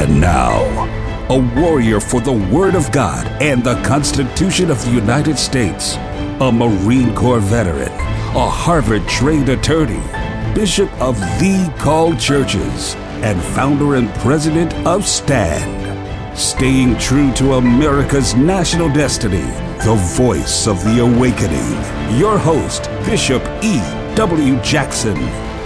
And now, a warrior for the Word of God and the Constitution of the United States, a Marine Corps veteran, a Harvard-trained attorney, Bishop of The Called Churches, and founder and president of STAND. Staying true to America's national destiny, the voice of the awakening. Your host, Bishop E.W. Jackson.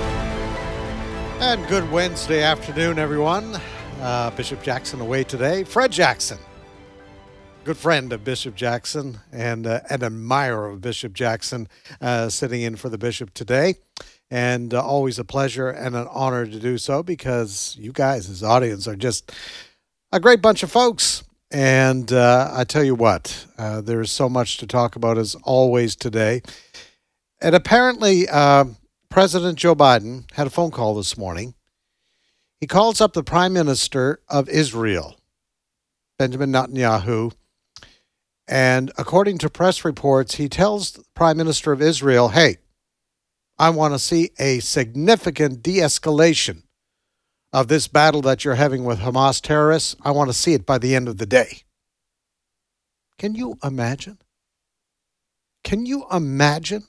And good Wednesday afternoon, everyone. Bishop Jackson away today. Fred Jackson, good friend of Bishop Jackson and an admirer of Bishop Jackson, sitting in for the bishop today. And always a pleasure and an honor to do so because you guys, his audience, are just a great bunch of folks. And I tell you what, there's so much to talk about as always today. And apparently, President Joe Biden had a phone call this morning. He calls up the Prime Minister of Israel, Benjamin Netanyahu, and according to press reports, he tells the Prime Minister of Israel, hey, I want to see a significant de-escalation of this battle that you're having with Hamas terrorists. I want to see it by the end of the day. Can you imagine? Can you imagine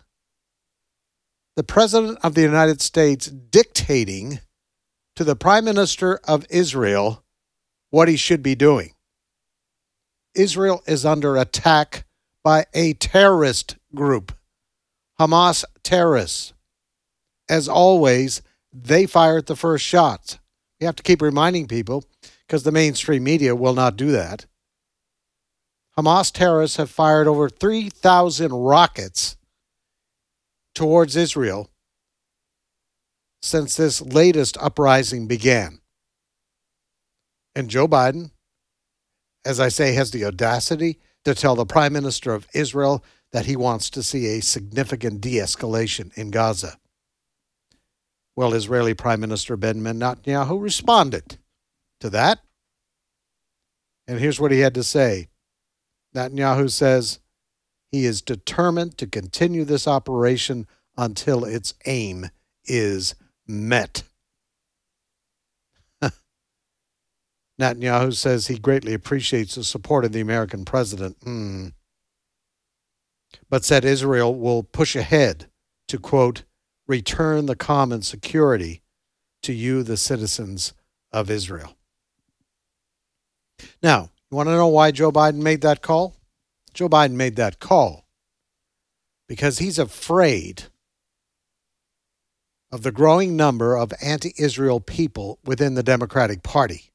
the President of the United States dictating to the Prime Minister of Israel what he should be doing? Israel is under attack by a terrorist group, Hamas terrorists. As always, they fired the first shots. You have to keep reminding people because the mainstream media will not do that. Hamas terrorists have fired over 3,000 rockets towards Israel since this latest uprising began. And Joe Biden, as I say, has the audacity to tell the Prime Minister of Israel that he wants to see a significant de-escalation in Gaza. Well, Israeli Prime Minister Benjamin Netanyahu responded to that. And here's what he had to say. Netanyahu says he is determined to continue this operation until its aim is met. Netanyahu says he greatly appreciates the support of the American president, but said Israel will push ahead to, quote, return the common security to you, the citizens of Israel. Now, you want to know why Joe Biden made that call? Joe Biden made that call because he's afraid of the growing number of anti-Israel people within the Democratic Party.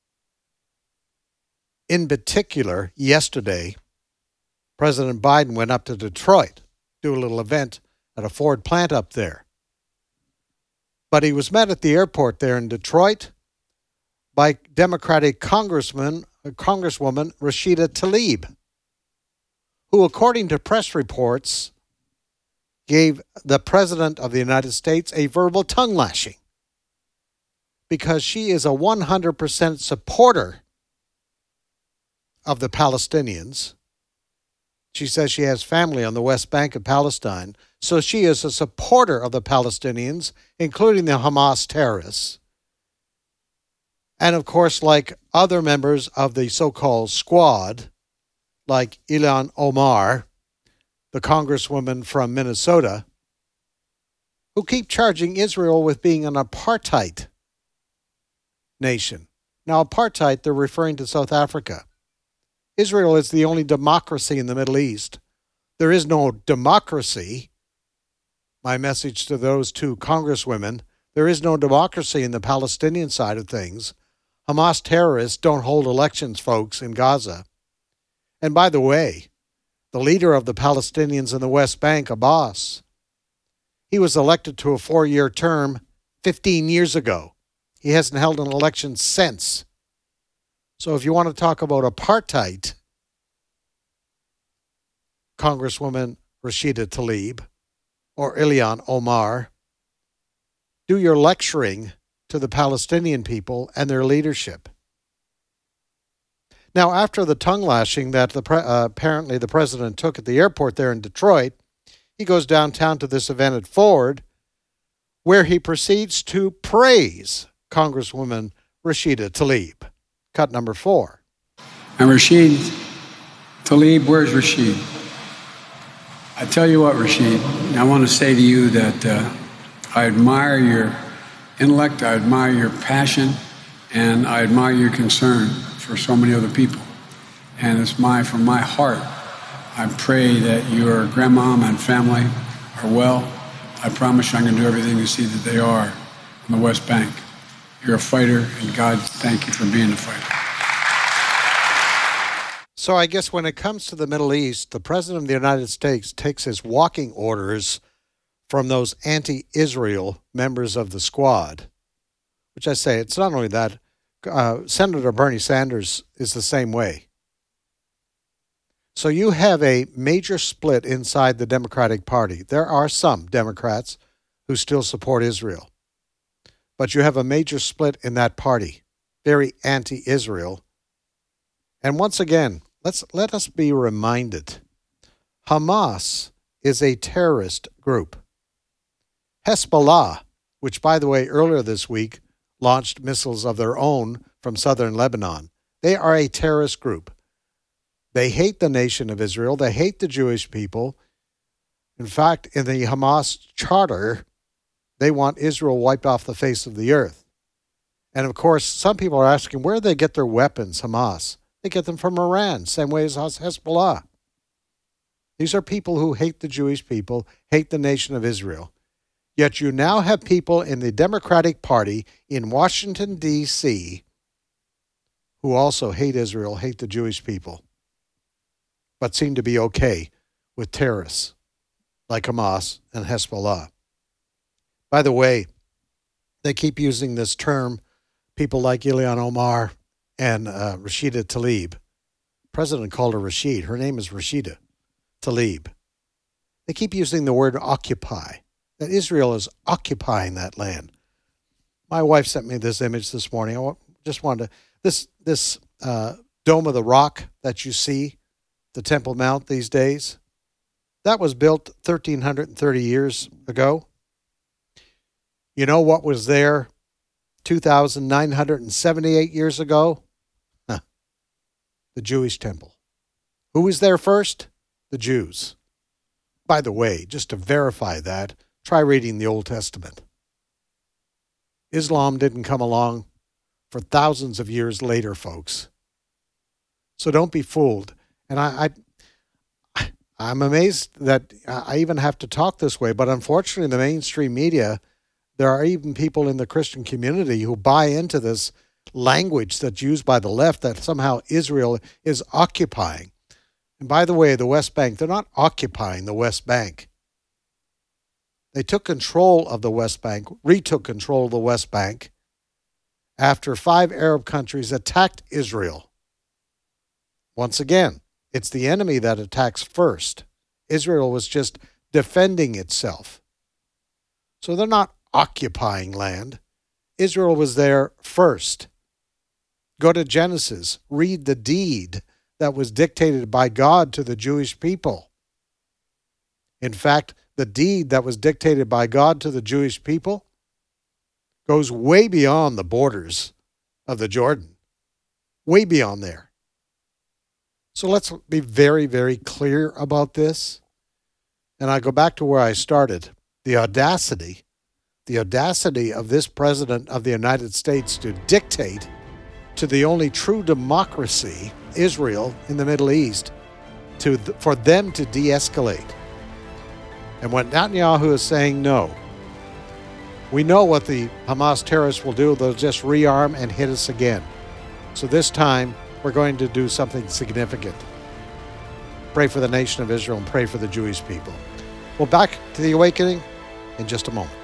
In particular, yesterday, President Biden went up to Detroit, do a little event at a Ford plant up there. But he was met at the airport there in Detroit by Democratic Congresswoman Rashida Tlaib, who, according to press reports, gave the President of the United States a verbal tongue lashing because she is a 100% supporter of the Palestinians. She says she has family on the West Bank of Palestine, so she is a supporter of the Palestinians, including the Hamas terrorists. And of course, like other members of the so-called squad, like Ilhan Omar, the congresswoman from Minnesota, who keep charging Israel with being an apartheid nation. Now, apartheid, they're referring to South Africa. Israel is the only democracy in the Middle East. There is no democracy. My message to those two congresswomen, there is no democracy in the Palestinian side of things. Hamas terrorists don't hold elections, folks, in Gaza. And by the way, the leader of the Palestinians in the West Bank, Abbas, he was elected to a 4-year term 15 years ago. He hasn't held an election since. So if you want to talk about apartheid, Congresswoman Rashida Tlaib or Ilhan Omar, do your lecturing to the Palestinian people and their leadership. Now, after the tongue lashing that apparently the president took at the airport there in Detroit, he goes downtown to this event at Ford, where he proceeds to praise Congresswoman Rashida Tlaib. cut number 4. And Rashid Tlaib, where's Rashid? I tell you what, Rashid, I want to say to you that I admire your intellect, I admire your passion, and I admire your concern for so many other people. And it's from my heart, I pray that your grandmom and family are well. I promise you I'm going to do everything to see that they are in the West Bank. You're a fighter, and God, thank you for being a fighter. So I guess when it comes to the Middle East, the President of the United States takes his walking orders from those anti-Israel members of the Squad, which I say, it's not only that, Senator Bernie Sanders is the same way. So you have a major split inside the Democratic Party. There are some Democrats who still support Israel, but you have a major split in that party, very anti-Israel. And once again, let us be reminded, Hamas is a terrorist group. Hezbollah, which, by the way, earlier this week launched missiles of their own from southern Lebanon, they are a terrorist group. They hate the nation of Israel. They hate the Jewish people. In fact, in the Hamas charter, they want Israel wiped off the face of the earth. And of course, some people are asking, where do they get their weapons, Hamas? They get them from Iran, same way as Hezbollah. These are people who hate the Jewish people, hate the nation of Israel. Yet you now have people in the Democratic Party in Washington, D.C., who also hate Israel, hate the Jewish people, but seem to be okay with terrorists like Hamas and Hezbollah. By the way, they keep using this term, people like Ilhan Omar and Rashida Tlaib. The president called her Rashid. Her name is Rashida Tlaib. They keep using the word occupy, that Israel is occupying that land. My wife sent me this image this morning. I just wanted to, this Dome of the Rock that you see, the Temple Mount these days, that was built 1,330 years ago. You know what was there 2,978 years ago? The Jewish temple. Who was there first? The Jews. By the way, just to verify that, try reading the Old Testament. Islam didn't come along for thousands of years later, folks. So don't be fooled. And I'm amazed that I even have to talk this way, but unfortunately in the mainstream media, there are even people in the Christian community who buy into this language that's used by the left that somehow Israel is occupying. And by the way, the West Bank, they're not occupying the West Bank. They took control of the West Bank, retook control of the West Bank after 5 Arab countries attacked Israel. Once again, it's the enemy that attacks first. Israel was just defending itself. So they're not occupying land. Israel was there first. Go to Genesis, read the deed that was dictated by God to the Jewish people. In fact, the deed that was dictated by God to the Jewish people goes way beyond the borders of the Jordan, way beyond there. So let's be very, very clear about this. And I go back to where I started. The audacity of this president of the United States to dictate to the only true democracy, Israel, in the Middle East, for them to de-escalate. And when Netanyahu is saying no, we know what the Hamas terrorists will do. They'll just rearm and hit us again. So this time, we're going to do something significant. Pray for the nation of Israel and pray for the Jewish people. Well, back to the awakening in just a moment.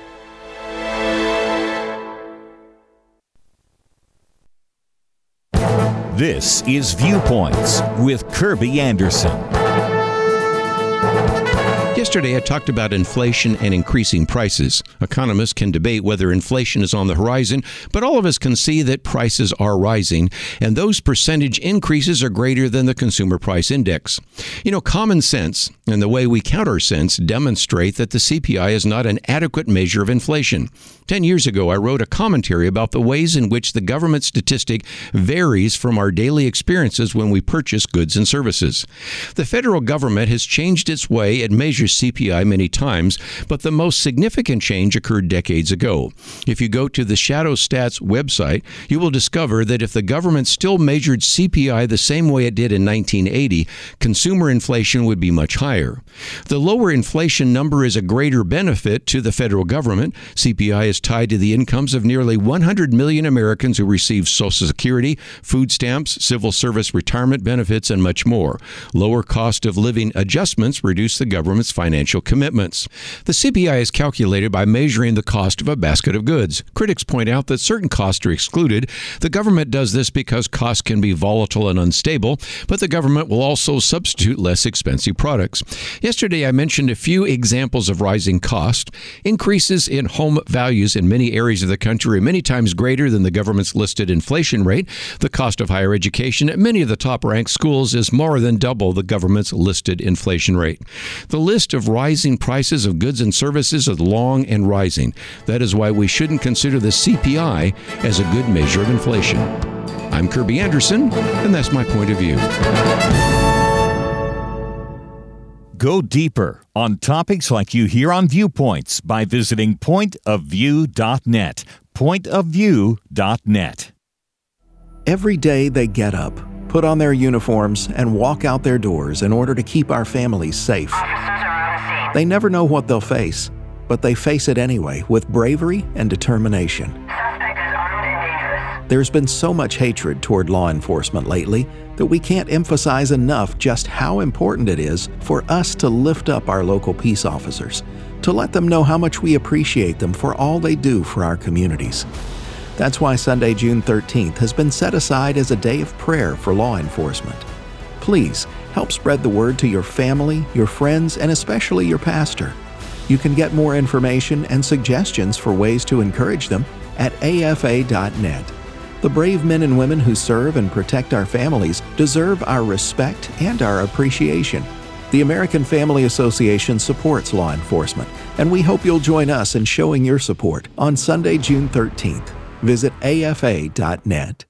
This is Viewpoints with Kirby Anderson. Yesterday, I talked about inflation and increasing prices. Economists can debate whether inflation is on the horizon, but all of us can see that prices are rising, and those percentage increases are greater than the Consumer Price Index. You know, common sense and the way we count our cents demonstrate that the CPI is not an adequate measure of inflation. 10 years ago, I wrote a commentary about the ways in which the government statistic varies from our daily experiences when we purchase goods and services. The federal government has changed its way it measures CPI many times, but the most significant change occurred decades ago. If you go to the Shadow Stats website, you will discover that if the government still measured CPI the same way it did in 1980, consumer inflation would be much higher. The lower inflation number is a greater benefit to the federal government. CPI is tied to the incomes of nearly 100 million Americans who receive Social Security, food stamps, civil service retirement benefits, and much more. Lower cost of living adjustments reduce the government's financial commitments. The CPI is calculated by measuring the cost of a basket of goods. Critics point out that certain costs are excluded. The government does this because costs can be volatile and unstable, but the government will also substitute less expensive products. Yesterday, I mentioned a few examples of rising cost. Increases in home values in many areas of the country are many times greater than the government's listed inflation rate. The cost of higher education at many of the top-ranked schools is more than double the government's listed inflation rate. The list of rising prices of goods and services is long and rising. That is why we shouldn't consider the CPI as a good measure of inflation. I'm Kirby Anderson, and that's my point of view. Go deeper on topics like you hear on Viewpoints by visiting pointofview.net. Pointofview.net. Every day they get up, put on their uniforms, and walk out their doors in order to keep our families safe. They never know what they'll face, but they face it anyway with bravery and determination. There's been so much hatred toward law enforcement lately that we can't emphasize enough just how important it is for us to lift up our local peace officers, to let them know how much we appreciate them for all they do for our communities. That's why Sunday, June 13th has been set aside as a day of prayer for law enforcement. Please help spread the word to your family, your friends, and especially your pastor. You can get more information and suggestions for ways to encourage them at afa.net. The brave men and women who serve and protect our families deserve our respect and our appreciation. The American Family Association supports law enforcement, and we hope you'll join us in showing your support on Sunday, June 13th. Visit afa.net.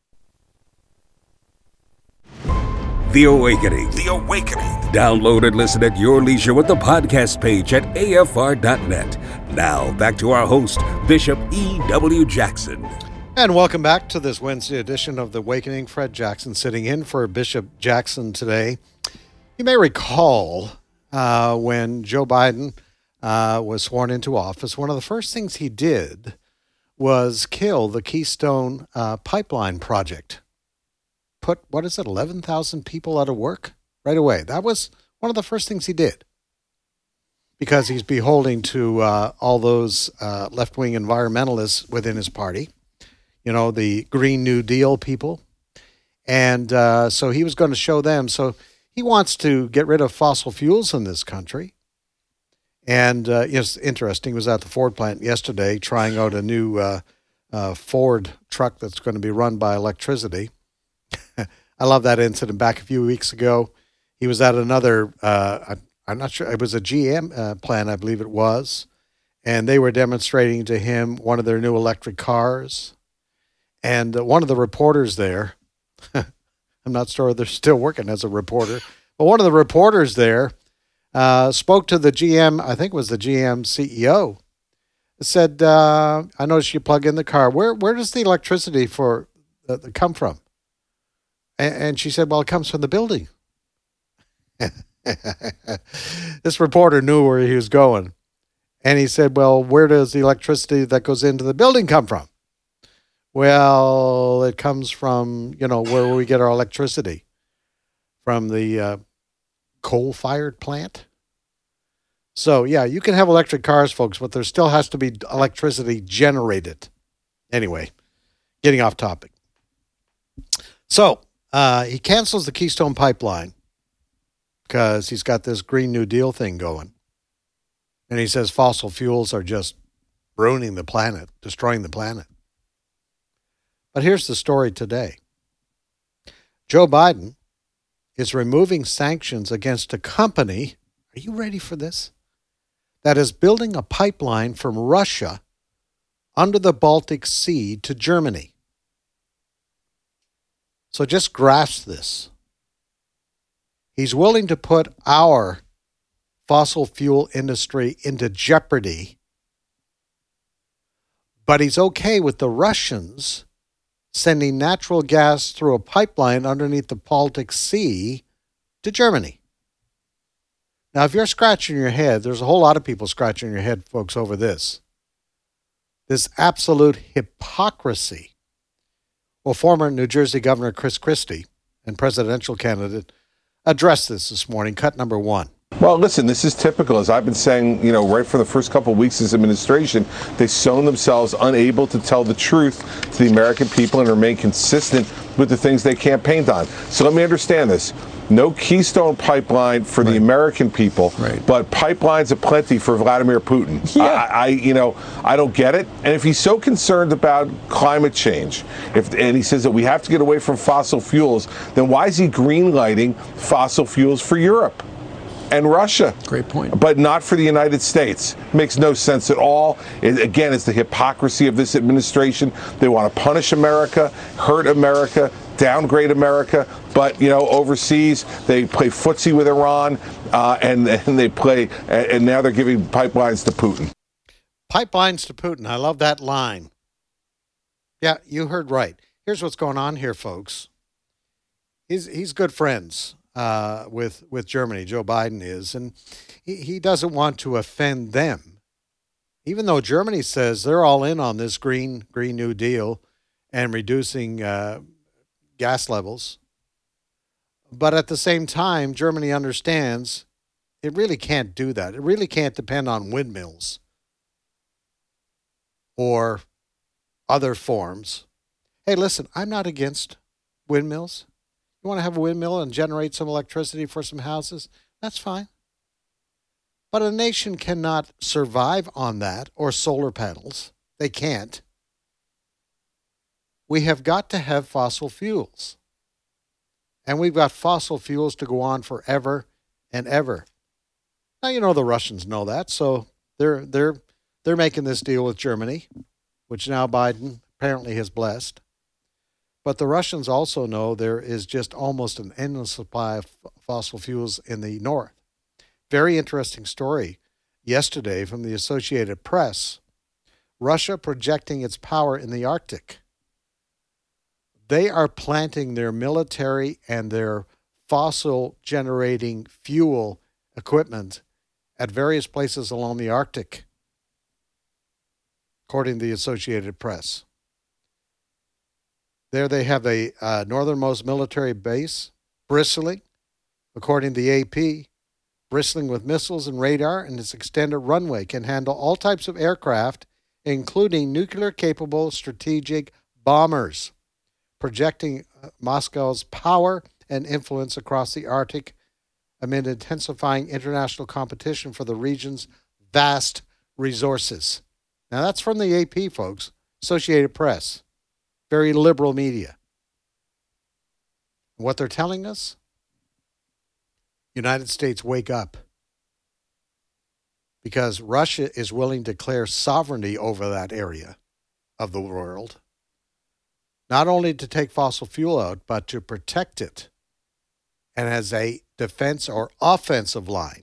The Awakening. The Awakening. Download and listen at your leisure with the podcast page at afr.net. Now, back to our host, Bishop E.W. Jackson. And welcome back to this Wednesday edition of The Awakening. Fred Jackson sitting in for Bishop Jackson today. You may recall when Joe Biden was sworn into office, one of the first things he did was kill the Keystone Pipeline project. Put, 11,000 people out of work right away. That was one of the first things he did. Because he's beholden to all those left-wing environmentalists within his party. You know, the Green New Deal people. And so he was going to show them. So he wants to get rid of fossil fuels in this country. And it's interesting. He was at the Ford plant yesterday trying out a new Ford truck that's going to be run by electricity. I love that incident. Back a few weeks ago, he was at another, I'm not sure, it was a GM plant, I believe it was. And they were demonstrating to him one of their new electric cars. And one of the reporters there, I'm not sure they're still working as a reporter, but one of the reporters there spoke to the GM, I think it was the GM CEO, said, I noticed you plug in the car. Where does the electricity for come from? And she said, well, it comes from the building. This reporter knew where he was going. And he said, well, where does the electricity that goes into the building come from? Well, it comes from, where we get our electricity. From the coal-fired plant. So, yeah, you can have electric cars, folks, but there still has to be electricity generated. Anyway, getting off topic. So, he cancels the Keystone Pipeline because he's got this Green New Deal thing going. And he says fossil fuels are just ruining the planet, destroying the planet. But here's the story today. Joe Biden is removing sanctions against a company, are you ready for this? That is building a pipeline from Russia under the Baltic Sea to Germany. So just grasp this. He's willing to put our fossil fuel industry into jeopardy, but he's okay with the Russians sending natural gas through a pipeline underneath the Baltic Sea to Germany. Now, if you're scratching your head, there's a whole lot of people scratching your head, folks, over this. This absolute hypocrisy. Well, former New Jersey Governor Chris Christie and presidential candidate addressed this morning, cut number 1. Well, listen, this is typical. As I've been saying, right from the first couple of weeks of this administration, they've shown themselves unable to tell the truth to the American people and remain consistent with the things they campaigned on. So let me understand this. No Keystone pipeline for the American people, but pipelines aplenty for Vladimir Putin. Yeah. I don't get it. And if he's so concerned about climate change, and he says that we have to get away from fossil fuels, then why is he greenlighting fossil fuels for Europe and Russia? Great point. But not for the United States. Makes no sense at all. Again, it's the hypocrisy of this administration. They want to punish America, hurt America, downgrade America, but overseas they play footsie with Iran, and now they're giving pipelines to Putin. Pipelines to Putin. I love that line. Yeah, you heard right. Here's what's going on here, folks. He's good friends with Germany. Joe Biden is, and he doesn't want to offend them, even though Germany says they're all in on this Green New Deal and reducing gas levels. But at the same time, Germany understands it really can't do that. It really can't depend on windmills or other forms. Hey, listen, I'm not against windmills. You want to have a windmill and generate some electricity for some houses? That's fine. But a nation cannot survive on that or solar panels. They can't. We have got to have fossil fuels. And we've got fossil fuels to go on forever and ever. Now, the Russians know that, so they're making this deal with Germany, which now Biden apparently has blessed. But the Russians also know there is just almost an endless supply of fossil fuels in the north. Very interesting story yesterday from the Associated Press. Russia projecting its power in the Arctic. They are planting their military and their fossil-generating fuel equipment at various places along the Arctic, according to the Associated Press. There they have a northernmost military base, bristling, according to the AP, bristling with missiles and radar, and its extended runway can handle all types of aircraft, including nuclear-capable strategic bombers, projecting Moscow's power and influence across the Arctic amid intensifying international competition for the region's vast resources. Now, that's from the AP, folks, Associated Press. Very liberal media. What they're telling us? United States, wake up. Because Russia is willing to declare sovereignty over that area of the world. Not only to take fossil fuel out, but to protect it. And as a defense or offensive line,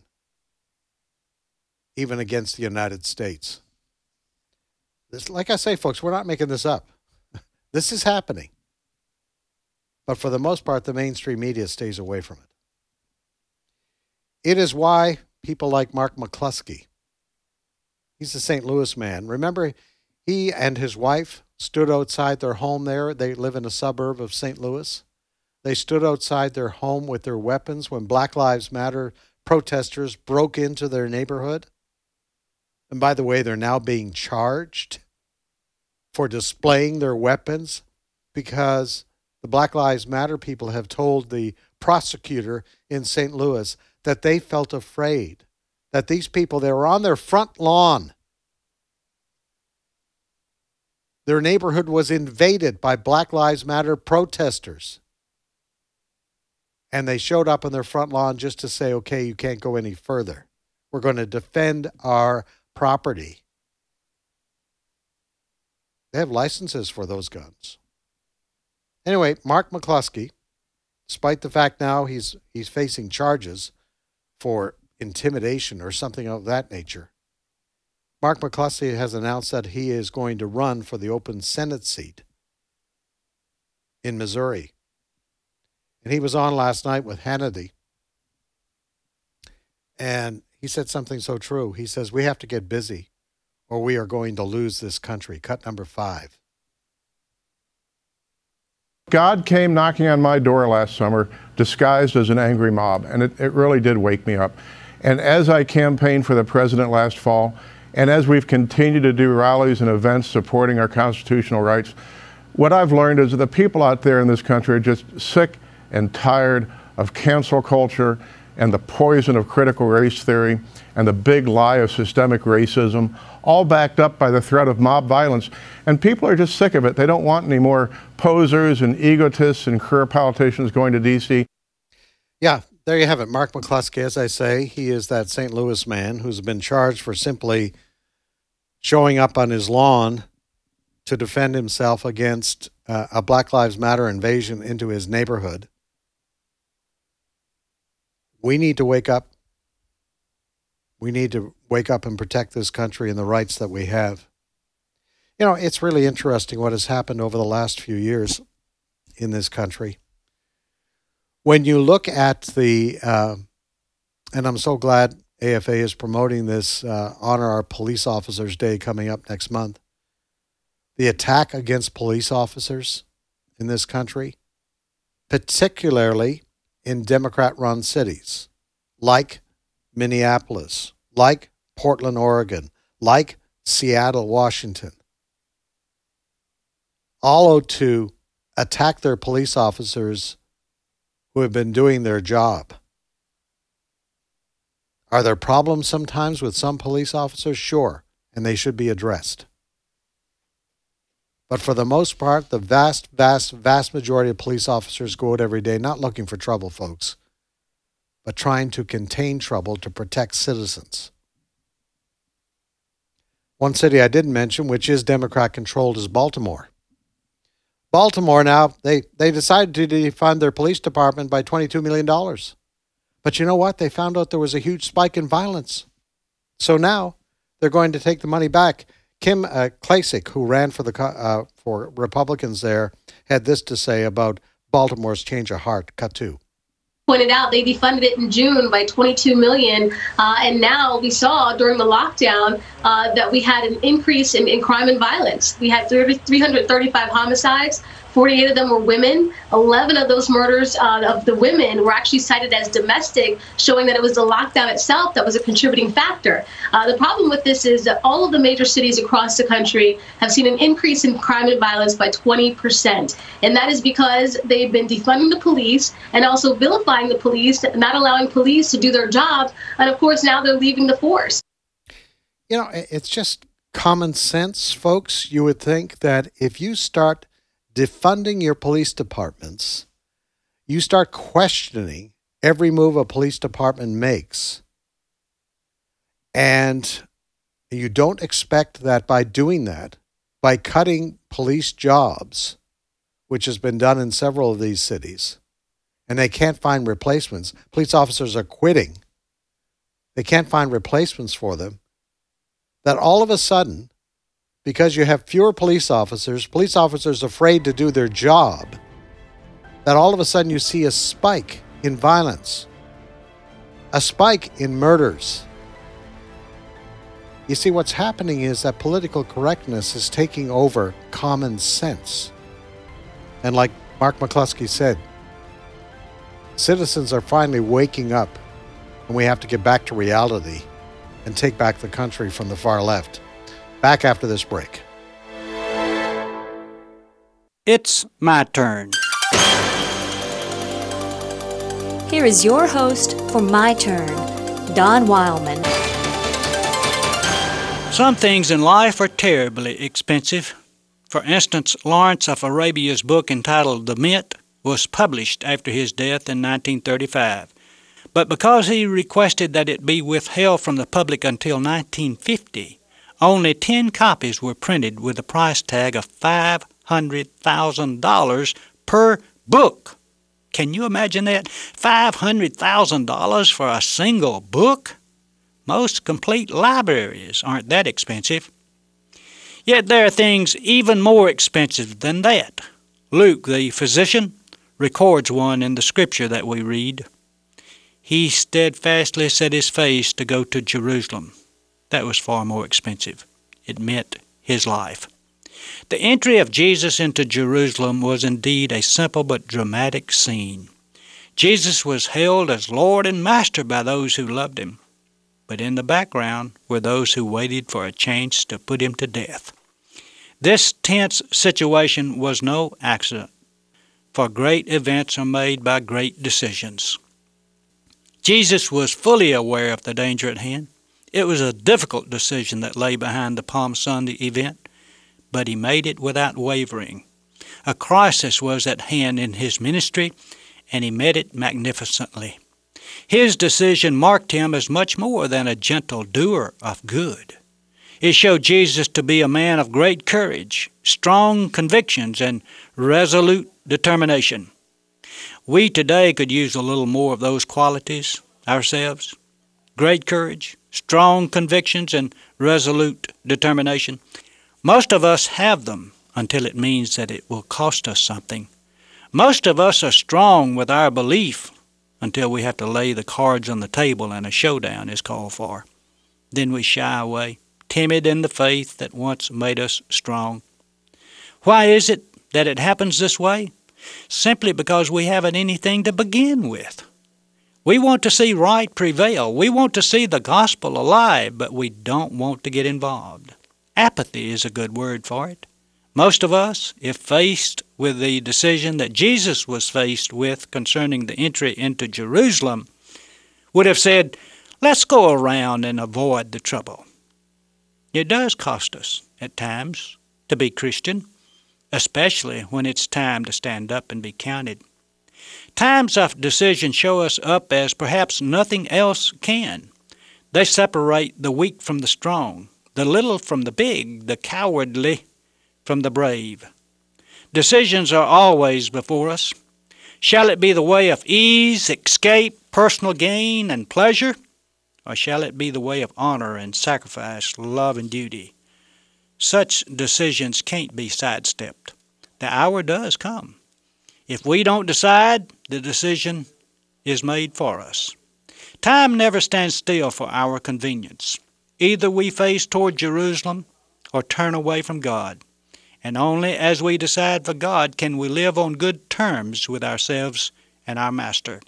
even against the United States. This, like I say, folks, we're not making this up. This is happening. But for the most part, the mainstream media stays away from it. It is why people like Mark McCluskey, he's a St. Louis man. Remember, he and his wife stood outside their home there. They live in a suburb of St. Louis. They stood outside their home with their weapons when Black Lives Matter protesters broke into their neighborhood. And by the way, they're now being charged for displaying their weapons because the Black Lives Matter people have told the prosecutor in St. Louis that they felt afraid that these people, they were on their front lawn. Their neighborhood was invaded by Black Lives Matter protesters. And they showed up on their front lawn just to say, okay, you can't go any further. We're going to defend our property. They have licenses for those guns. Anyway, Mark McCluskey, despite the fact now he's facing charges for intimidation or something of that nature, Mark McCluskey has announced that he is going to run for the open Senate seat in Missouri. And he was on last night with Hannity. And he said something so true. He says, we have to get busy or we are going to lose this country. Cut number 5. God came knocking on my door last summer, disguised as an angry mob, and it really did wake me up. And as I campaigned for the president last fall, and as we've continued to do rallies and events supporting our constitutional rights, what I've learned is that the people out there in this country are just sick and tired of cancel culture and the poison of critical race theory and the big lie of systemic racism, all backed up by the threat of mob violence. And people are just sick of it. They don't want any more posers and egotists and career politicians going to D.C. Yeah, there you have it. Mark McCluskey, as I say, he is that St. Louis man who's been charged for simply showing up on his lawn to defend himself against a Black Lives Matter invasion into his neighborhood. We need to wake up. We need to wake up and protect this country and the rights that we have. You know, it's really interesting what has happened over the last few years in this country. When you look at the, and I'm so glad AFA is promoting this Honor Our Police Officers Day coming up next month. The attack against police officers in this country, particularly in Democrat-run cities like Minneapolis, like Portland, Oregon, like Seattle, Washington, all to attack their police officers who have been doing their job. Are there problems sometimes with some police officers? Sure, and they should be addressed. But for the most part, the vast, vast, vast majority of police officers go out every day not looking for trouble, folks, but trying to contain trouble to protect citizens. One city I didn't mention, which is Democrat-controlled, is Baltimore. Baltimore now, they decided to defund their police department by $22 million. But you know what? They found out there was a huge spike in violence. So now they're going to take the money back. Kim Klacik, who ran for Republicans there, had this to say about Baltimore's change of heart. Cut 2. Pointed out they defunded it in June by $22 million, and now we saw during the lockdown that we had an increase in crime and violence. We had 335 homicides. 48 of them were women. 11 of those murders of the women were actually cited as domestic, showing that it was the lockdown itself that was a contributing factor. The problem with this is that all of the major cities across the country have seen an increase in crime and violence by 20%. And that is because they've been defunding the police and also vilifying the police, not allowing police to do their job. And of course, now they're leaving the force. You know, it's just common sense, folks. You would think that if you start defunding your police departments, you start questioning every move a police department makes. And you don't expect that by doing that, by cutting police jobs, which has been done in several of these cities, and they can't find replacements. Police officers are quitting. They can't find replacements for them. That all of a sudden, because you have fewer police officers afraid to do their job, that all of a sudden you see a spike in violence, a spike in murders. You see, what's happening is that political correctness is taking over common sense. And like Mark McCluskey said, citizens are finally waking up, and we have to get back to reality and take back the country from the far left. Back after this break. It's my turn. Here is your host for My Turn, Don Wildman. Some things in life are terribly expensive. For instance, Lawrence of Arabia's book entitled The Mint was published after his death in 1935. But because he requested that it be withheld from the public until 1950, only 10 copies were printed with a price tag of $500,000 per book. Can you imagine that? $500,000 for a single book? Most complete libraries aren't that expensive. Yet there are things even more expensive than that. Luke, the physician, records one in the scripture that we read. He steadfastly set his face to go to Jerusalem. That was far more expensive. It meant his life. The entry of Jesus into Jerusalem was indeed a simple but dramatic scene. Jesus was hailed as Lord and Master by those who loved him. But in the background were those who waited for a chance to put him to death. This tense situation was no accident, for great events are made by great decisions. Jesus was fully aware of the danger at hand. It was a difficult decision that lay behind the Palm Sunday event, but he made it without wavering. A crisis was at hand in his ministry, and he met it magnificently. His decision marked him as much more than a gentle doer of good. It showed Jesus to be a man of great courage, strong convictions, and resolute determination. We today could use a little more of those qualities ourselves. Great courage, strong convictions, and resolute determination. Most of us have them until it means that it will cost us something. Most of us are strong with our belief until we have to lay the cards on the table and a showdown is called for. Then we shy away, timid in the faith that once made us strong. Why is it that it happens this way? Simply because we haven't anything to begin with. We want to see right prevail. We want to see the gospel alive, but we don't want to get involved. Apathy is a good word for it. Most of us, if faced with the decision that Jesus was faced with concerning the entry into Jerusalem, would have said, let's go around and avoid the trouble. It does cost us, at times, to be Christian, especially when it's time to stand up and be counted. Times of decision show us up as perhaps nothing else can. They separate the weak from the strong, the little from the big, the cowardly from the brave. Decisions are always before us. Shall it be the way of ease, escape, personal gain, and pleasure? Or shall it be the way of honor and sacrifice, love and duty? Such decisions can't be sidestepped. The hour does come. If we don't decide, the decision is made for us. Time never stands still for our convenience. Either we face toward Jerusalem or turn away from God. And only as we decide for God can we live on good terms with ourselves and our Master.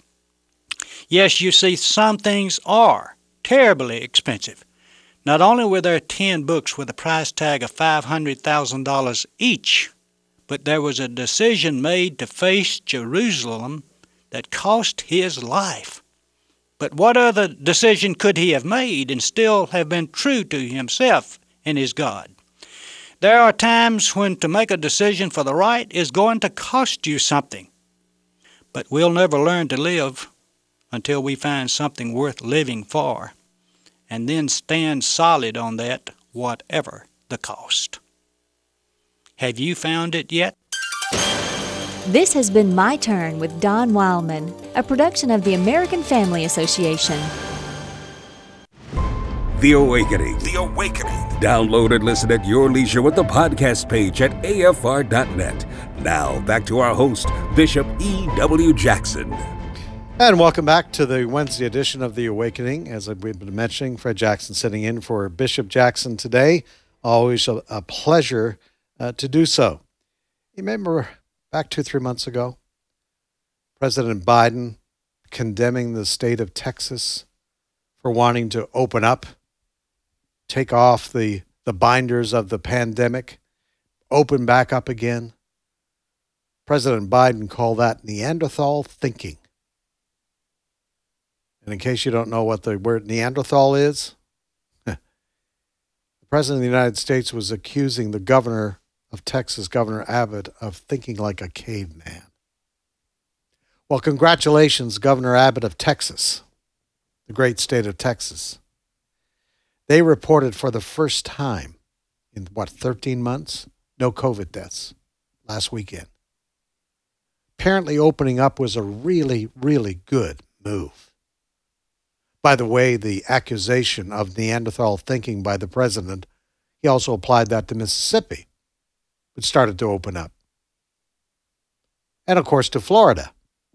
Yes, you see, some things are terribly expensive. Not only were there 10 books with a price tag of $500,000 each, but there was a decision made to face Jerusalem that cost his life. But what other decision could he have made and still have been true to himself and his God? There are times when to make a decision for the right is going to cost you something. But we'll never learn to live until we find something worth living for, and then stand solid on that, whatever the cost. Have you found it yet? This has been My Turn with Don Wildman, a production of the American Family Association. The Awakening. The Awakening. Download and listen at your leisure with the podcast page at afr.net. Now, back to our host, Bishop E.W. Jackson. And welcome back to the Wednesday edition of The Awakening. As we've been mentioning, Fred Jackson sitting in for Bishop Jackson today. Always a pleasure to do so. You remember back 2-3 months ago, President Biden condemning the state of Texas for wanting to open up, take off the binders of the pandemic, open back up again. President Biden called that Neanderthal thinking. And in case you don't know what the word Neanderthal is, the President of the United States was accusing the governor of Texas, Governor Abbott, of thinking like a caveman. Well, congratulations, Governor Abbott of Texas, the great state of Texas. They reported for the first time in, 13 months? No COVID deaths last weekend. Apparently opening up was a really, really good move. By the way, the accusation of Neanderthal thinking by the president, he also applied that to Mississippi, which started to open up. And, of course, to Florida.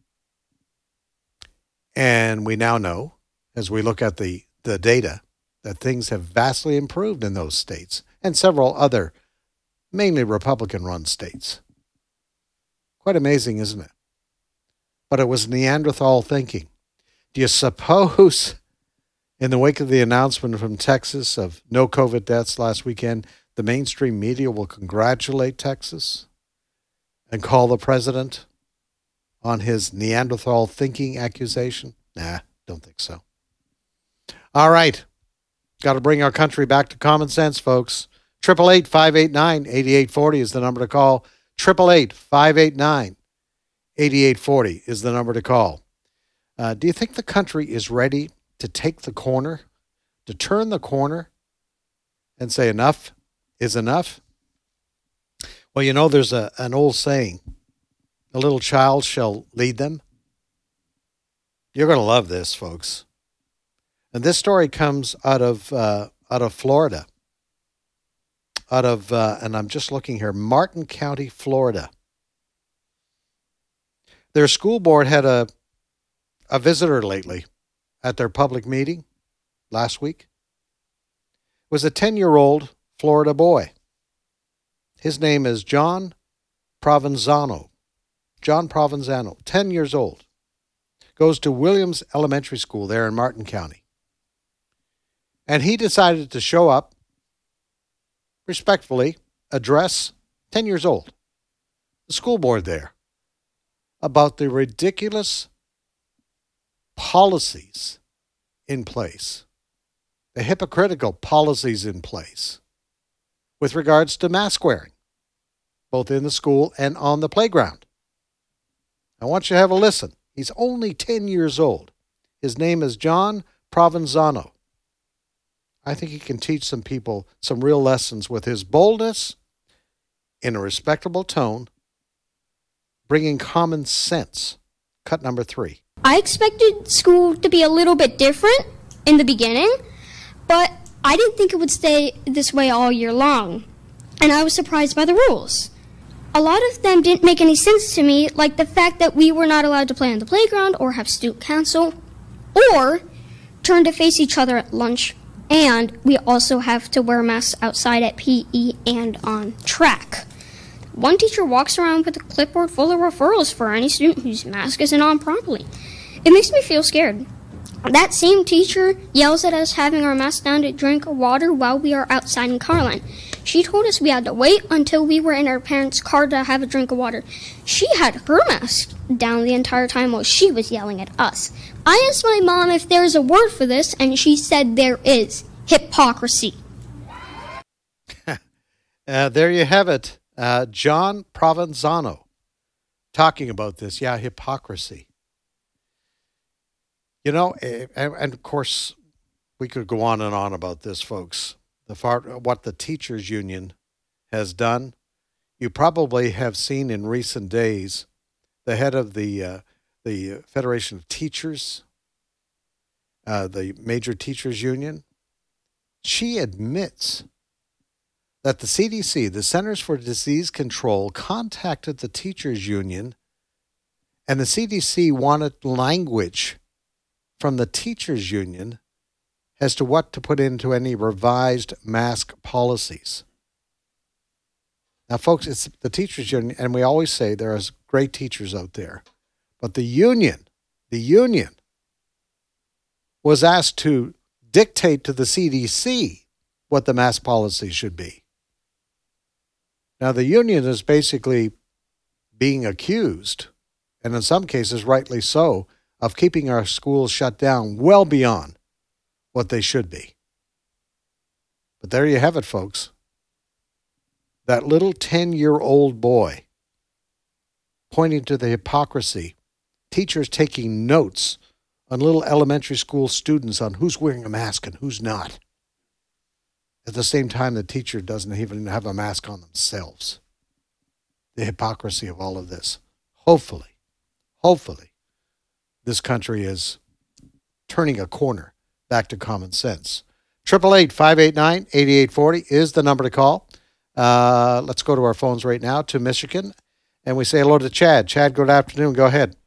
And we now know, as we look at the data, that things have vastly improved in those states and several other, mainly Republican-run states. Quite amazing, isn't it? But it was Neanderthal thinking. Do you suppose, in the wake of the announcement from Texas of no COVID deaths last weekend, the mainstream media will congratulate Texas and call the president on his Neanderthal thinking accusation? Nah, don't think so. All right. Got to bring our country back to common sense, folks. 888-589-8840 is the number to call. 888-589-8840 is the number to call. Do you think the country is ready to take the corner, to turn the corner and say enough is enough? Well, you know, there's an old saying, a little child shall lead them. You're going to love this, folks. And this story comes out of Florida, and I'm just looking here, Martin County, Florida. Their school board had a visitor lately at their public meeting last week. It was a 10-year-old Florida boy. His name is John Provenzano. John Provenzano, 10 years old. Goes to Williams Elementary School there in Martin County. And he decided to show up, respectfully, address, 10 years old, the school board there, about the ridiculous policies in place, the hypocritical policies in place with regards to mask wearing, both in the school and on the playground. I want you to have a listen. He's only 10 years old. His name is John Provenzano. I think he can teach some people some real lessons with his boldness, in a respectable tone, bringing common sense. Cut number 3. I expected school to be a little bit different in the beginning, but I didn't think it would stay this way all year long, and I was surprised by the rules. A lot of them didn't make any sense to me, like the fact that we were not allowed to play on the playground or have student council, or turn to face each other at lunch, and we also have to wear masks outside at PE and on track. One teacher walks around with a clipboard full of referrals for any student whose mask isn't on properly. It makes me feel scared. That same teacher yells at us having our masks down to drink water while we are outside in Carlin. She told us we had to wait until we were in our parents' car to have a drink of water. She had her mask down the entire time while she was yelling at us. I asked my mom if there is a word for this, and she said there is. Hypocrisy. There you have it. John Provenzano talking about this. Yeah, hypocrisy. You know, and of course, we could go on and on about this, folks. What the teachers union has done. You probably have seen in recent days the head of the Federation of Teachers, the major teachers union. She admits that the CDC, the Centers for Disease Control, contacted the teachers union, and the CDC wanted language from the teachers union as to what to put into any revised mask policies. Now, folks, it's the teachers union, and we always say there are great teachers out there, but the union was asked to dictate to the CDC what the mask policy should be. Now, the union is basically being accused, and in some cases rightly so, of keeping our schools shut down well beyond what they should be. But there you have it, folks. That little 10-year-old boy pointing to the hypocrisy. Teachers taking notes on little elementary school students on who's wearing a mask and who's not. At the same time, the teacher doesn't even have a mask on themselves. The hypocrisy of all of this. Hopefully, this country is turning a corner back to common sense. 888-589-8840 is the number to call. Let's go to our phones right now to Michigan, and we say hello to Chad. Chad, good afternoon. Go ahead.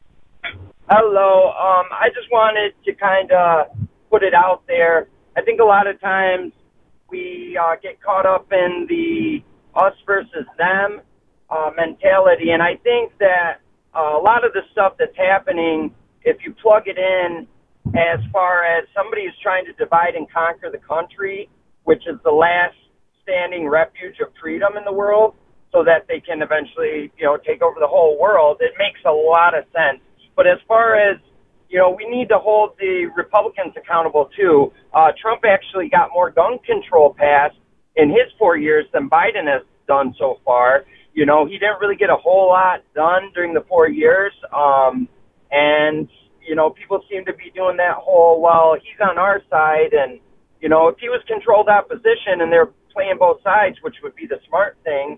Hello. I just wanted to kind of put it out there. I think a lot of times we get caught up in the us versus them mentality, and I think that a lot of the stuff that's happening, if you plug it in as far as somebody is trying to divide and conquer the country, which is the last standing refuge of freedom in the world, so that they can eventually, take over the whole world, it makes a lot of sense. But as far as, we need to hold the Republicans accountable too. Trump actually got more gun control passed in his 4 years than Biden has done so far. He didn't really get a whole lot done during the 4 years. And people seem to be doing that whole, well, he's on our side. And, if he was controlled opposition and they're playing both sides, which would be the smart thing,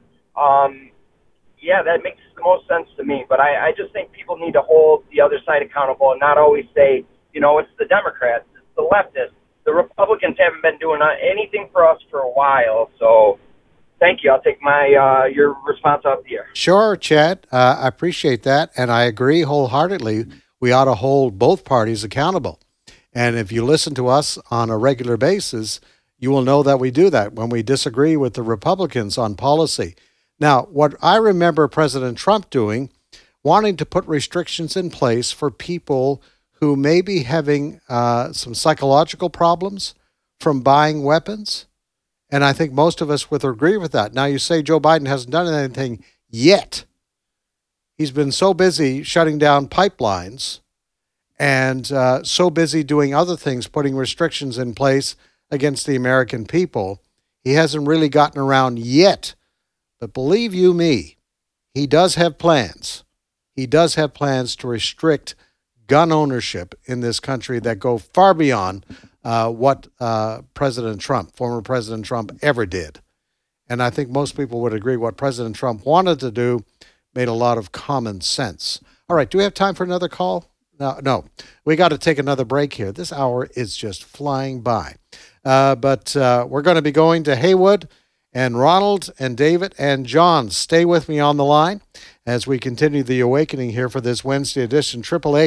that makes the most sense to me. But I just think people need to hold the other side accountable and not always say, it's the Democrats, it's the leftists. The Republicans haven't been doing anything for us for a while. So thank you. I'll take your response off the air. Sure, Chad. I appreciate that. And I agree wholeheartedly. We ought to hold both parties accountable. And if you listen to us on a regular basis, you will know that we do that when we disagree with the Republicans on policy. Now, what I remember President Trump doing, wanting to put restrictions in place for people who may be having some psychological problems from buying weapons. And I think most of us would agree with that. Now, you say Joe Biden hasn't done anything yet. He's been so busy shutting down pipelines and so busy doing other things, putting restrictions in place against the American people. He hasn't really gotten around yet. But believe you me, he does have plans. He does have plans to restrict gun ownership in this country that go far beyond what former President Trump ever did. And I think most people would agree what President Trump wanted to do made a lot of common sense. All right, do we have time for another call? No. We got to take another break here. This hour is just flying by. But we're going to be going to Haywood and Ronald and David and John. Stay with me on the line as we continue the awakening here for this Wednesday edition.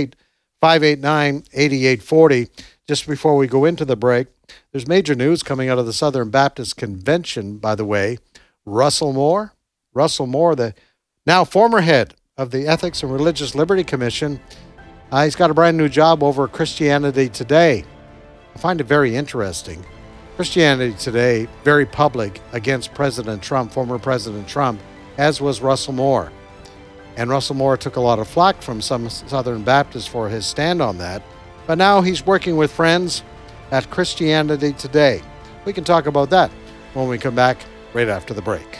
888-589-8840. Just before we go into the break, there's major news coming out of the Southern Baptist Convention, by the way. Russell Moore, the now former head of the Ethics and Religious Liberty Commission, he's got a brand new job over at Christianity Today. I find it very interesting. Christianity Today, very public against President Trump, former President Trump, as was Russell Moore. And Russell Moore took a lot of flack from some Southern Baptists for his stand on that. But now he's working with friends at Christianity Today. We can talk about that when we come back right after the break.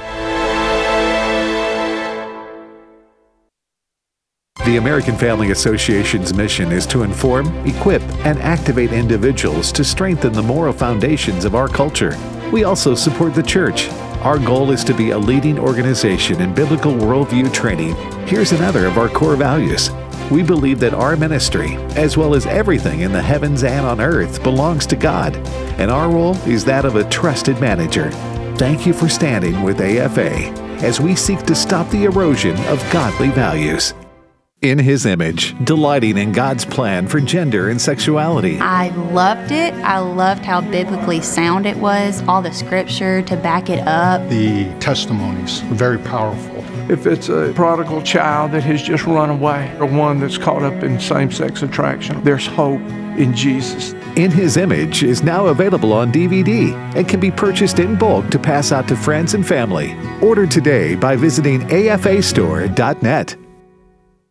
The American Family Association's mission is to inform, equip, and activate individuals to strengthen the moral foundations of our culture. We also support the church. Our goal is to be a leading organization in biblical worldview training. Here's another of our core values. We believe that our ministry, as well as everything in the heavens and on earth, belongs to God, and our role is that of a trusted manager. Thank you for standing with AFA as we seek to stop the erosion of godly values. In His image, delighting in God's plan for gender and sexuality. I loved it. I loved how biblically sound it was, all the scripture to back it up. The testimonies were very powerful. If it's a prodigal child that has just run away, or one that's caught up in same-sex attraction, there's hope in Jesus. In His Image is now available on DVD and can be purchased in bulk to pass out to friends and family. Order today by visiting afastore.net.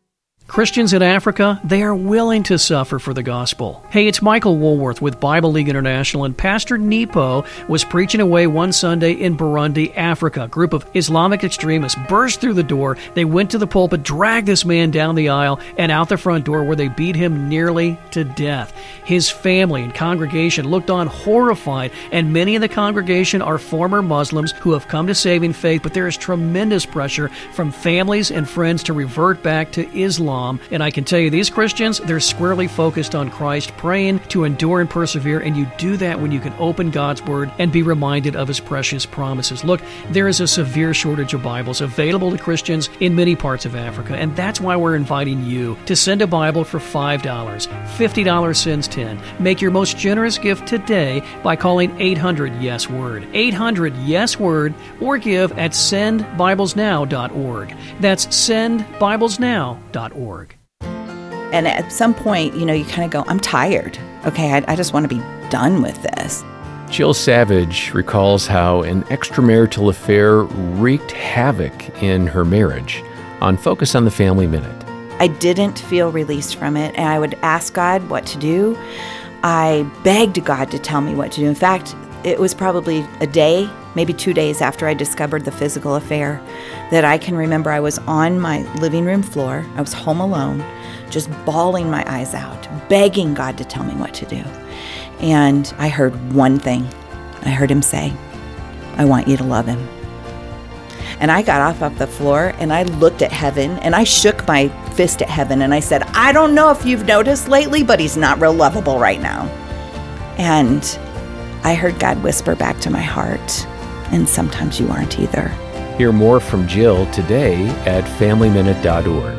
Christians in Africa, they are willing to suffer for the gospel. Hey, it's Michael Woolworth with Bible League International, and Pastor Nepo was preaching away one Sunday in Burundi, Africa. A group of Islamic extremists burst through the door. They went to the pulpit, dragged this man down the aisle and out the front door, where they beat him nearly to death. His family and congregation looked on horrified, and many in the congregation are former Muslims who have come to saving faith, but there is tremendous pressure from families and friends to revert back to Islam. And I can tell you, these Christians, they're squarely focused on Christ, praying to endure and persevere, and you do that when you can open God's Word and be reminded of His precious promises. Look, there is a severe shortage of Bibles available to Christians in many parts of Africa, and that's why we're inviting you to send a Bible for $5. $50 sends 10. Make your most generous gift today by calling 800-YES-WORD. 800-YES-WORD, or give at sendbiblesnow.org. That's sendbiblesnow.org. And at some point, you kind of go, I'm tired. Okay, I just want to be done with this. Jill Savage recalls how an extramarital affair wreaked havoc in her marriage on Focus on the Family Minute. I didn't feel released from it, and I would ask God what to do. I begged God to tell me what to do. In fact, it was probably a day, maybe 2 days after I discovered the physical affair, that I can remember I was on my living room floor. I was home alone, just bawling my eyes out, begging God to tell me what to do. And I heard one thing. I heard Him say, I want you to love Him. And I got off the floor and I looked at heaven and I shook my fist at heaven and I said, I don't know if you've noticed lately, but He's not real lovable right now. And I heard God whisper back to my heart, and sometimes you aren't either. Hear more from Jill today at FamilyMinute.org.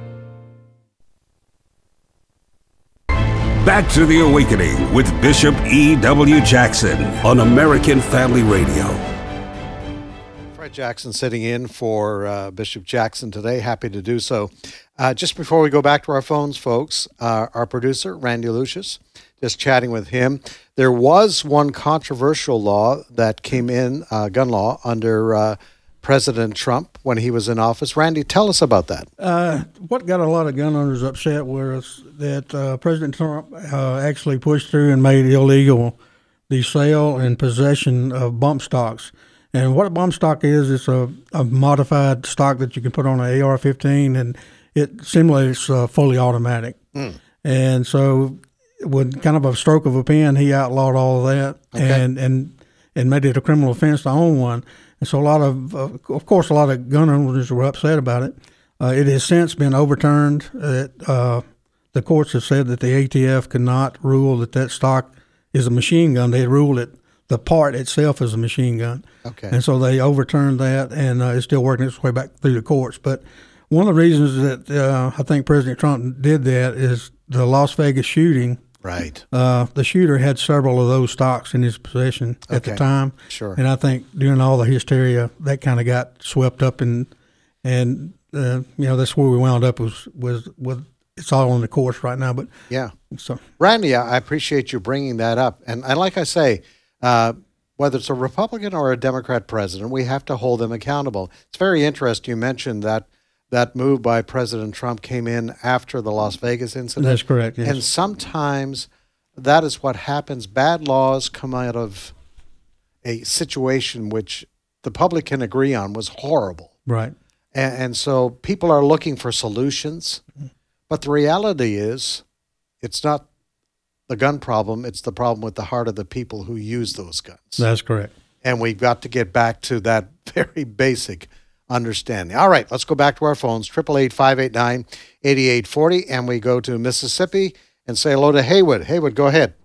Back to the Awakening with Bishop E.W. Jackson on American Family Radio. Fred Jackson sitting in for Bishop Jackson today. Happy to do so. Just before we go back to our phones, folks, our producer, Randy Lucius, just chatting with him. There was one controversial law that came in, gun law, under President Trump when he was in office. Randy, tell us about that. What got a lot of gun owners upset was that President Trump actually pushed through and made illegal the sale and possession of bump stocks. And what a bump stock is, it's a modified stock that you can put on an AR-15, and it simulates fully automatic. And so with kind of a stroke of a pen, he outlawed all of that, and made it a criminal offense to own one. And so a lot of gun owners were upset about it. It has since been overturned. The courts have said that the ATF cannot rule that stock is a machine gun. They ruled it, the part itself is a machine gun. Okay. And so they overturned that, and it's still working its way back through the courts. But one of the reasons that I think President Trump did that is the Las Vegas shooting. Right. The shooter had several of those stocks in his possession at the time. Sure. And I think during all the hysteria, that kind of got swept up, and that's where we wound up was with it's all in the courts right now. But yeah. So Randy, I appreciate you bringing that up. And like I say, whether it's a Republican or a Democrat president, we have to hold them accountable. It's very interesting you mentioned that move by President Trump came in after the Las Vegas incident. That's correct, yes. And sometimes that is what happens. Bad laws come out of a situation which the public can agree on was horrible. Right. And so people are looking for solutions. But the reality is it's not the gun problem, it's the problem with the heart of the people who use those guns. That's correct. And we've got to get back to that very basic understanding. All right, let's go back to our phones, 888-589-8840, and we go to Mississippi and say hello to Haywood. Haywood, go ahead.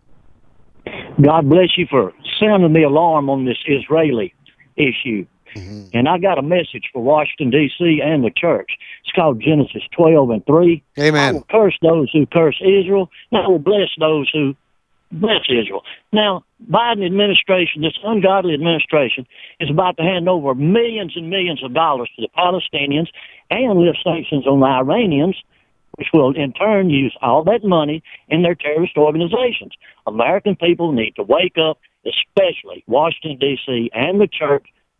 God bless you for sounding the alarm on this Israeli issue. Mm-hmm. And I got a message for Washington, D.C. and the church. It's called Genesis 12:3. Amen. I will curse those who curse Israel, and I will bless those who bless Israel. Now, Biden administration, this ungodly administration, is about to hand over millions and millions of dollars to the Palestinians and lift sanctions on the Iranians, which will in turn use all that money in their terrorist organizations. American people need to wake up, especially Washington, D.C. and the church,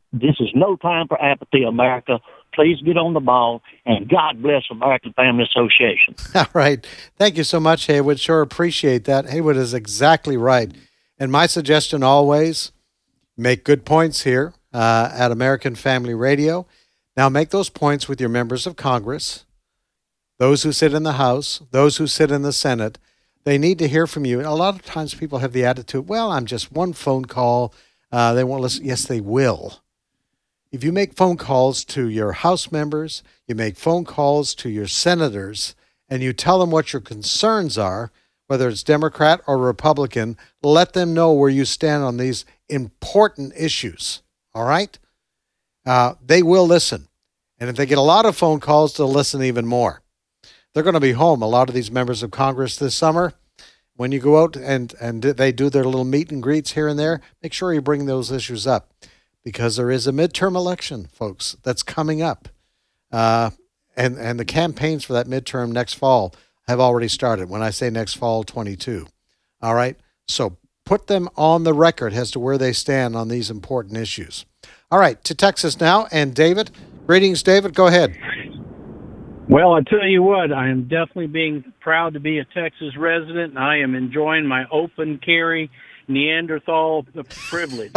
This is no time for apathy, America. Please get on the ball, and God bless American Family Association. All right. Thank you so much, Haywood. Sure appreciate that. Haywood is exactly right. And my suggestion always, make good points here at American Family Radio. Now make those points with your members of Congress, those who sit in the House, those who sit in the Senate. They need to hear from you. A lot of times people have the attitude, well, I'm just one phone call. They won't listen. Yes, they will. If you make phone calls to your House members, you make phone calls to your senators, and you tell them what your concerns are, whether it's Democrat or Republican, let them know where you stand on these important issues. All right? They will listen. And if they get a lot of phone calls, they'll listen even more. They're going to be home, a lot of these members of Congress this summer. When you go out and they do their little meet and greets here and there, make sure you bring those issues up, because there is a midterm election, folks, that's coming up. And the campaigns for that midterm next fall have already started. When I say next fall, 22. All right? So put them on the record as to where they stand on these important issues. All right, to Texas now. And David, greetings, David. Go ahead. Well, I tell you what, I am definitely being proud to be a Texas resident, and I am enjoying my open carry Neanderthal privilege.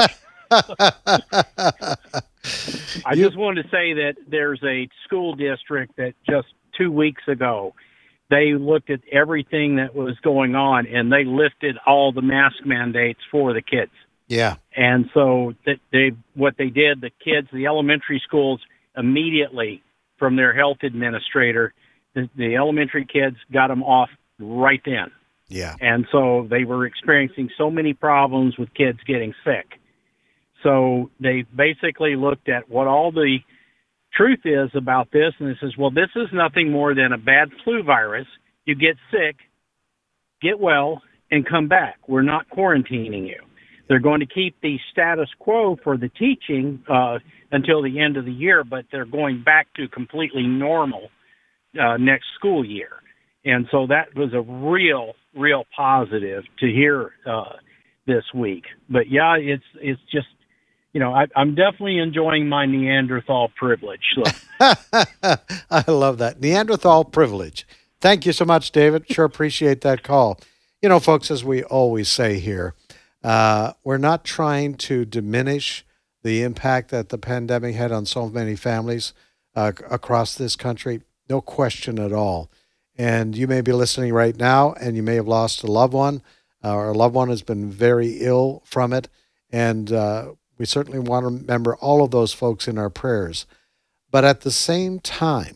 I just wanted to say that there's a school district that just 2 weeks ago, they looked at everything that was going on, and they lifted all the mask mandates for the kids. Yeah. And so what they did, the kids, the elementary schools, immediately from their health administrator, the elementary kids got them off right then. Yeah. And so they were experiencing so many problems with kids getting sick. So they basically looked at what all the truth is about this, and it says, well, this is nothing more than a bad flu virus. You get sick, get well, and come back. We're not quarantining you. They're going to keep the status quo for the teaching until the end of the year, but they're going back to completely normal next school year. And so that was a real positive to hear this week. But yeah, it's just, you know, I'm definitely enjoying my Neanderthal privilege. So. I love that. Neanderthal privilege. Thank you so much, David. Sure appreciate that call. You know, folks, as we always say here, we're not trying to diminish the impact that the pandemic had on so many families across this country. No question at all. And you may be listening right now, and you may have lost a loved one, or a loved one has been very ill from it. And we certainly want to remember all of those folks in our prayers. But at the same time,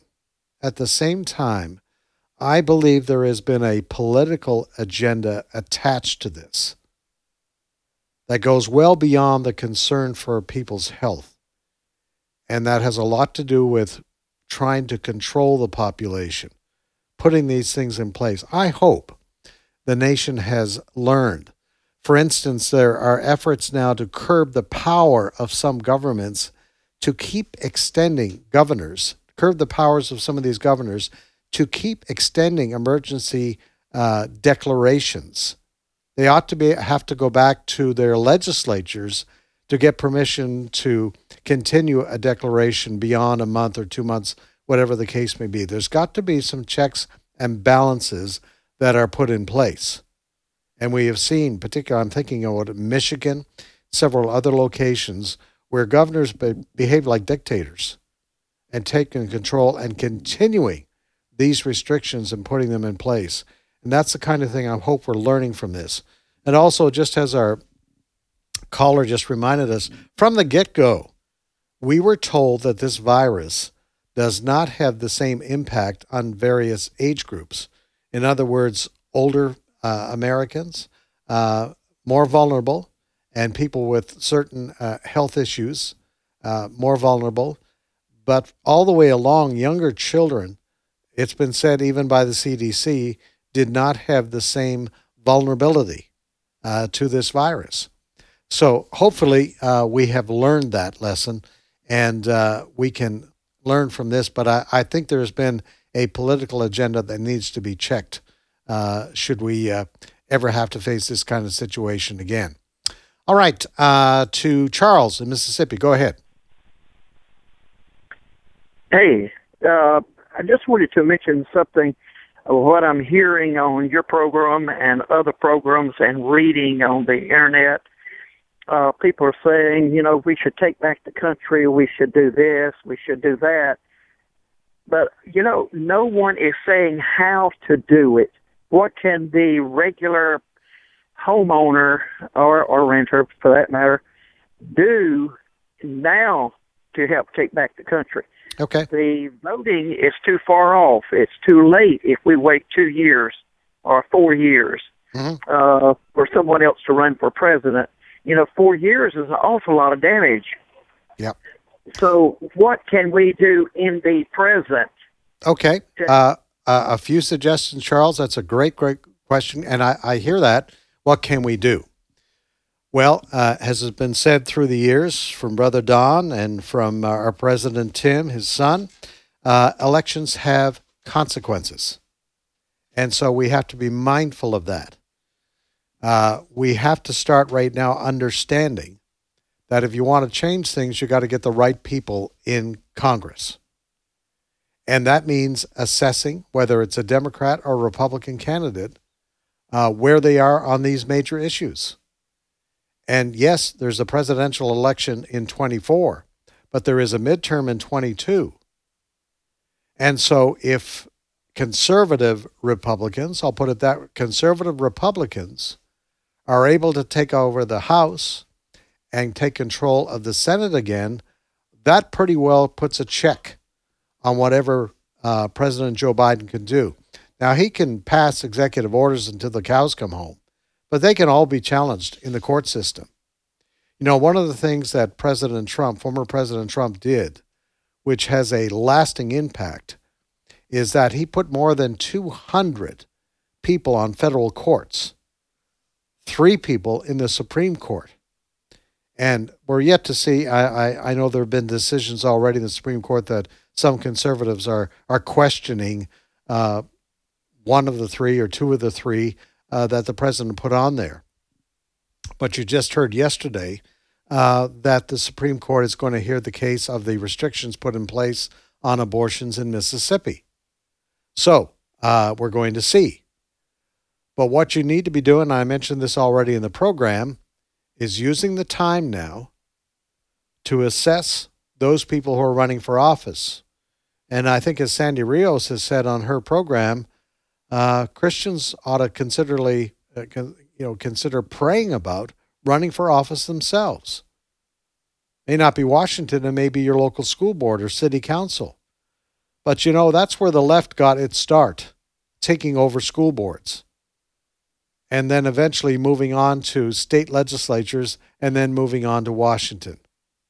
I believe there has been a political agenda attached to this that goes well beyond the concern for people's health. And that has a lot to do with trying to control the population, putting these things in place. I hope the nation has learned. For instance, there are efforts now to curb the power of some governments to keep extending curb the powers of some of these governors to keep extending emergency declarations. They ought to have to go back to their legislatures to get permission to continue a declaration beyond a month or 2 months, whatever the case may be. There's got to be some checks and balances that are put in place. And we have seen, particularly I'm thinking of Michigan, several other locations where governors behave like dictators and taking control and continuing these restrictions and putting them in place. And that's the kind of thing I hope we're learning from this. And also, just as our caller just reminded us, from the get-go, we were told that this virus does not have the same impact on various age groups. In other words, older Americans, more vulnerable, and people with certain health issues, more vulnerable. But all the way along, younger children, it's been said even by the CDC, did not have the same vulnerability to this virus. So hopefully we have learned that lesson, and we can learn from this. But I think there's been a political agenda that needs to be checked should we ever have to face this kind of situation again. All right, to Charles in Mississippi. Go ahead. Hey, I just wanted to mention something of what I'm hearing on your program and other programs and reading on the internet. People are saying, we should take back the country, we should do this, we should do that. But, no one is saying how to do it. What can the regular homeowner or renter, for that matter, do now to help take back the country? Okay. The voting is too far off. It's too late if we wait 2 years or 4 years for someone else to run for president. 4 years is an awful lot of damage. Yep. So what can we do in the present? Okay. A few suggestions, Charles. That's a great question. And I hear that. What can we do? Well, as has been said through the years from Brother Don and from our President Tim, his son, elections have consequences. And so we have to be mindful of that. We have to start right now understanding that if you want to change things, you got to get the right people in Congress. And that means assessing whether it's a Democrat or Republican candidate, where they are on these major issues. And yes, there's a presidential election in 24, but there is a midterm in 22. And so if conservative Republicans, I'll put it that, conservative Republicans are able to take over the House and take control of the Senate again, that pretty well puts a check on whatever President Joe Biden can do. Now, he can pass executive orders until the cows come home, but they can all be challenged in the court system. One of the things that former President Trump did, which has a lasting impact, is that he put more than 200 people on federal courts, 3 people in the Supreme Court. And we're yet to see, I know there have been decisions already in the Supreme Court that some conservatives are questioning one of the 3 or 2 of the 3 that the president put on there. But you just heard yesterday that the Supreme Court is going to hear the case of the restrictions put in place on abortions in Mississippi. So we're going to see. But what you need to be doing, I mentioned this already in the program, is using the time now to assess those people who are running for office. And I think as Sandy Rios has said on her program, Christians ought to consider praying about running for office themselves. May not be Washington, it may be your local school board or city council. But that's where the left got its start, taking over school boards. And then eventually moving on to state legislatures and then moving on to Washington.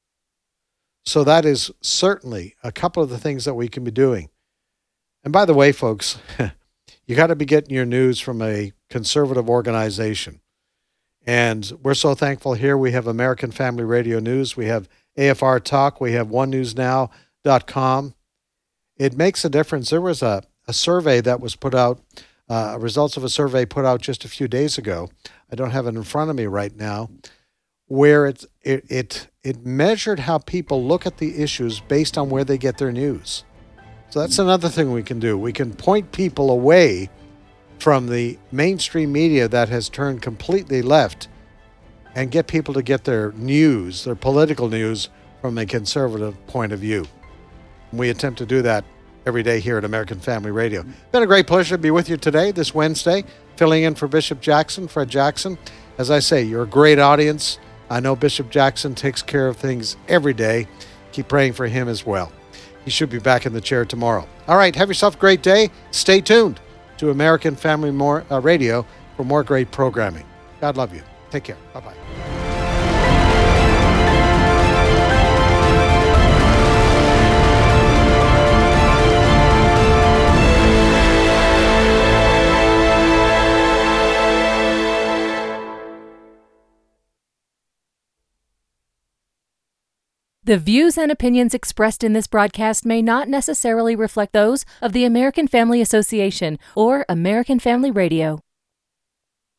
So that is certainly a couple of the things that we can be doing. And by the way, folks, you got to be getting your news from a conservative organization. And we're so thankful here. We have American Family Radio News. We have AFR Talk. We have onenewsnow.com. It makes a difference. There was a survey that was put out, results of a survey put out just a few days ago. I don't have it in front of me right now, where it measured how people look at the issues based on where they get their news. So that's another thing we can do. We can point people away from the mainstream media that has turned completely left and get people to get their news, their political news, from a conservative point of view. We attempt to do that every day here at American Family Radio. Been a great pleasure to be with you today, this Wednesday, filling in for Bishop Jackson, Fred Jackson. As I say, you're a great audience. I know Bishop Jackson takes care of things every day. Keep praying for him as well. He should be back in the chair tomorrow. All right, have yourself a great day. Stay tuned to American Family Radio for more great programming. God love you. Take care. Bye-bye. The views and opinions expressed in this broadcast may not necessarily reflect those of the American Family Association or American Family Radio.